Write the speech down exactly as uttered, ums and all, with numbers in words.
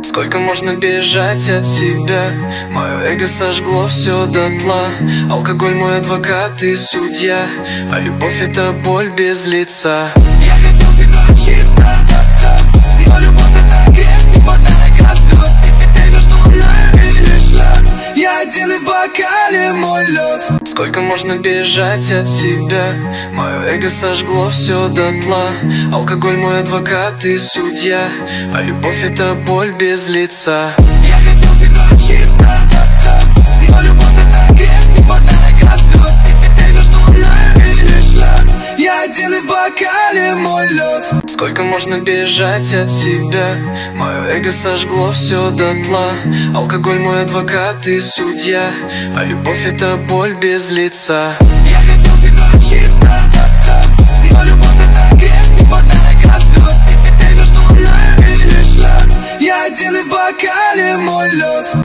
Сколько можно бежать от себя? Мое эго сожгло все дотла. Алкоголь мой адвокат и судья, а любовь это боль без лица. Я хотел тебя чисто остаться, но любовь это грех, не хватает как звезд. И теперь между нами лишь лед. Я один и в бокале мой лед. Сколько можно бежать от себя? Мое эго сожгло все дотла. Алкоголь мой адвокат и судья, а любовь это боль без лица. Я хотел тебя чисто остаться, но любовь это грех, не хватает как звезд. И теперь между нами лишь лед. Я один и в бокале мой лед. Сколько можно бежать от себя? Мое эго сожгло все дотла. Алкоголь мой адвокат и судья, а любовь это боль без лица. Я хотел тебя чисто остаться, но любовь это грех, не хватает как звезд. И теперь между нами лишь лед. Я один и в бокале мой лед.